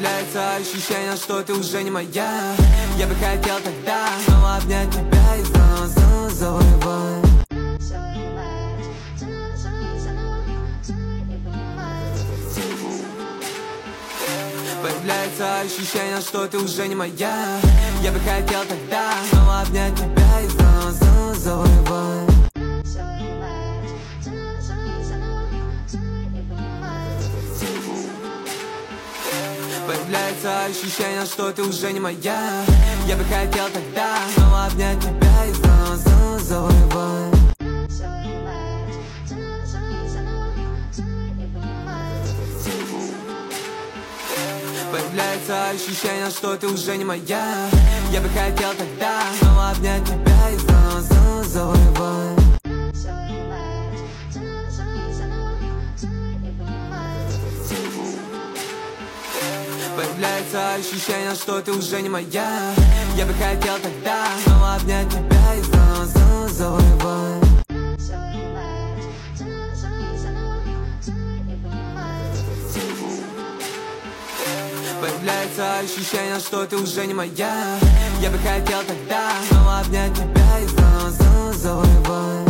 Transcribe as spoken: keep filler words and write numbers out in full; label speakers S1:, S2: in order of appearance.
S1: Появляется ощущение, что ты уже не моя. Я бы хотел тогда снова обнять тебя и снова, снова завоевать. Появляется ощущение, что ты уже не моя. Я бы хотел тогда снова обнять тебя и снова, снова завоевать. Появляется ощущение, что ты уже не моя. Я бы хотел тогда снова обнять тебя и снова, снова завоевать. Появляется ощущение, что ты уже не моя. Я бы хотел тогда снова обнять тебя и снова, снова завоевать. Появляется ощущение, что ты уже не моя. Я бы хотел тогда снова обнять тебя и снова, снова завоевать. Появляется ощущение, что ты уже не моя. Я бы хотел тогда снова обнять тебя и снова, снова завоевать.